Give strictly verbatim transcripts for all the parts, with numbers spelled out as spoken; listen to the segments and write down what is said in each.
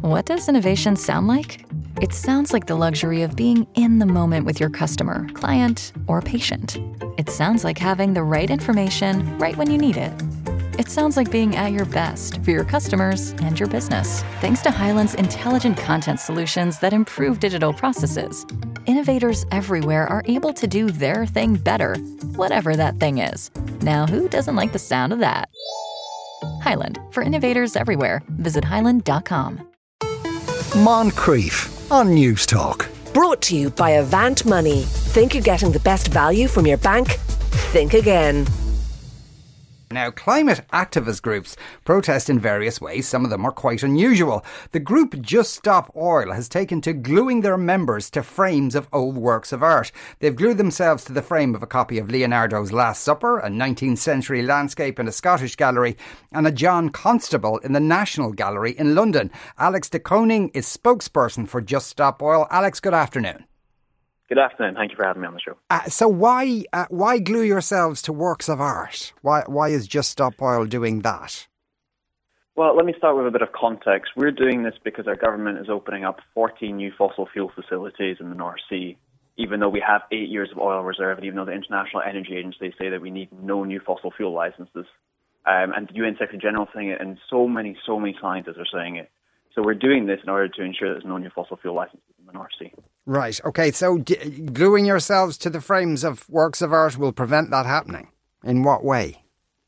What does innovation sound like? It sounds like the luxury of being in the moment with your customer, client, or patient. It sounds like having the right information right when you need it. It sounds like being at your best for your customers and your business. Thanks to Hyland's intelligent content solutions that improve digital processes, innovators everywhere are able to do their thing better, whatever that thing is. Now, who doesn't like the sound of that? Hyland, for innovators everywhere. Visit hyland dot com. Moncrief on News Talk. Brought to you by Avant Money. Think you're getting the best value from your bank? Think again. Now, climate activist groups protest in various ways. Some of them are quite unusual. The group Just Stop Oil has taken to gluing their members to frames of old works of art. They've glued themselves to the frame of a copy of Leonardo's Last Supper, a nineteenth century landscape in a Scottish gallery, and a John Constable in the National Gallery in London. Alex de Koning is spokesperson for Just Stop Oil. Alex, good afternoon. Good afternoon. Thank you for having me on the show. Uh, so why uh, why glue yourselves to works of art? Why why is Just Stop Oil doing that? Well, let me start with a bit of context. We're doing this because our government is opening up fourteen new fossil fuel facilities in the North Sea, even though we have eight years of oil reserve, and even though the International Energy Agency say that we need no new fossil fuel licenses. Um, and the U N Secretary General is saying it, and so many, so many scientists are saying it. So we're doing this in order to ensure there's no new fossil fuel licenses in the North Sea. Right. OK, so d- gluing yourselves to the frames of works of art will prevent that happening. In what way?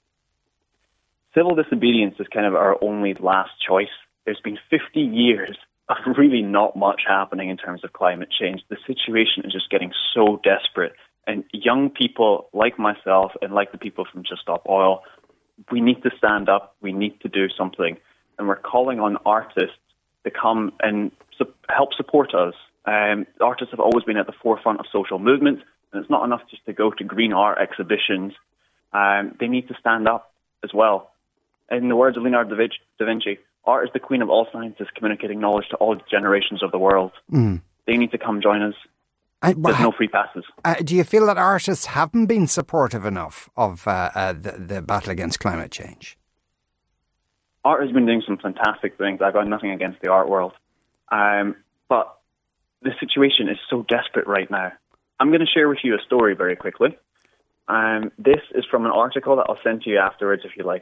Civil disobedience is kind of our only last choice. There's been fifty years of really not much happening in terms of climate change. The situation is just getting so desperate. And young people like myself and like the people from Just Stop Oil, we need to stand up. We need to do something. And we're calling on artists to come and su- help support us. Um, artists have always been at the forefront of social movements, and it's not enough just to go to green art exhibitions. Um, they need to stand up as well. In the words of Leonardo da Vinci, art is the queen of all sciences, communicating knowledge to all generations of the world. Mm. They need to come join us. I, well, There's no free passes. Uh, do you feel that artists haven't been supportive enough of uh, uh, the, the battle against climate change? Art has been doing some fantastic things. I've got nothing against the art world. Um, but the situation is so desperate right now. I'm going to share with you a story very quickly. Um, this is from an article that I'll send to you afterwards if you like.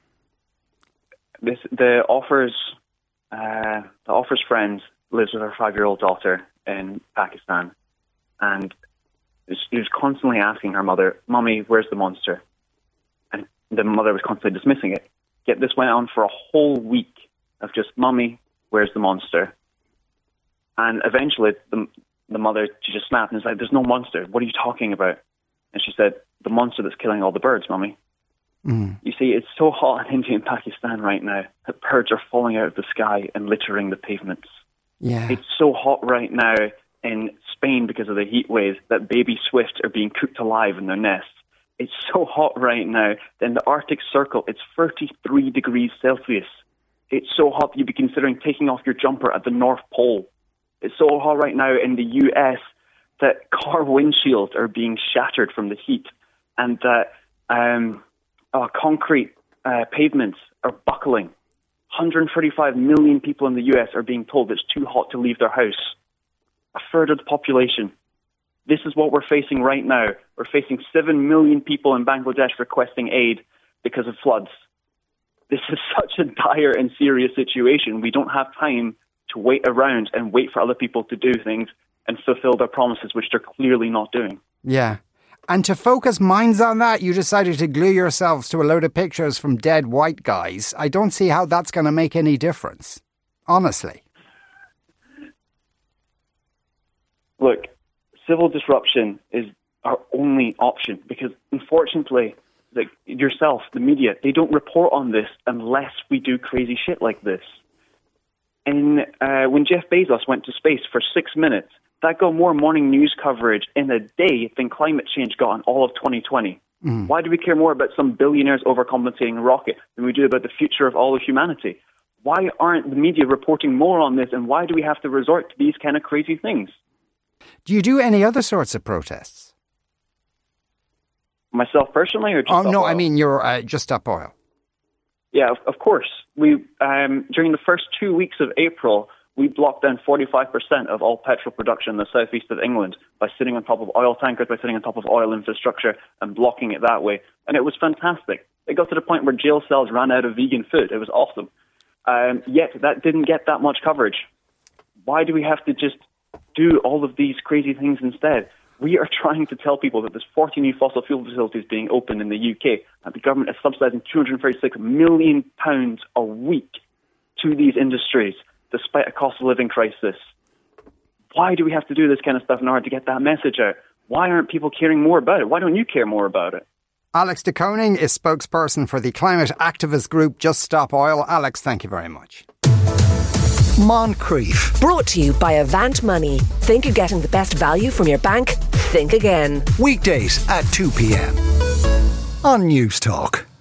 This the author's, uh, the author's friend lives with her five-year-old daughter in Pakistan. And she was constantly asking her mother, "Mommy, where's the monster?" And the mother was constantly dismissing it. Yet this went on for a whole week of just, "Mommy, where's the monster?" And eventually the, the mother, she just snapped and was like, "There's no monster. What are you talking about?" And she said, "The monster that's killing all the birds, Mommy." Mm. You see, it's so hot in India and Pakistan right now that birds are falling out of the sky and littering the pavements. Yeah. It's so hot right now in Spain because of the heat waves that baby swifts are being cooked alive in their nests. It's so hot right now that in the Arctic Circle, it's thirty-three degrees Celsius. It's so hot that you'd be considering taking off your jumper at the North Pole. It's so hot right now in the U S that car windshields are being shattered from the heat, and that um, uh, concrete uh, pavements are buckling. one hundred thirty-five million people in the U S are being told it's too hot to leave their house. A third of the population. This is what we're facing right now. We're facing seven million people in Bangladesh requesting aid because of floods. This is such a dire and serious situation. We don't have time to wait around and wait for other people to do things and fulfill their promises, which they're clearly not doing. Yeah. And to focus minds on that, you decided to glue yourselves to a load of pictures from dead white guys. I don't see how that's going to make any difference, honestly. Look, civil disruption is our only option because, unfortunately, the, yourself, the media, they don't report on this unless we do crazy shit like this. And uh, when Jeff Bezos went to space for six minutes, that got more morning news coverage in a day than climate change got in all of twenty twenty. Mm. Why do we care more about some billionaires overcompensating a rocket than we do about the future of all of humanity? Why aren't the media reporting more on this, and why do we have to resort to these kind of crazy things? Do you do any other sorts of protests? Myself personally, or just Oh Stop no, Oil? I mean you're uh, Just Stop Oil. Yeah, of, of course. We um, during the first two weeks of April, we blocked down forty-five percent of all petrol production in the southeast of England by sitting on top of oil tankers, by sitting on top of oil infrastructure and blocking it that way. And it was fantastic. It got to the point where jail cells ran out of vegan food. It was awesome. Um, yet that didn't get that much coverage. Why do we have to just do all of these crazy things instead? We are trying to tell people that there's forty new fossil fuel facilities being opened in the U K, and the government is subsidising two hundred thirty-six million pounds a week to these industries, despite a cost of living crisis. Why do we have to do this kind of stuff in order to get that message out? Why aren't people caring more about it? Why don't you care more about it? Alex de Koning is spokesperson for the climate activist group Just Stop Oil. Alex, thank you very much. Moncrief. Brought to you by Avant Money. Think you're getting the best value from your bank? Think again. Weekdays at two p.m. on News Talk.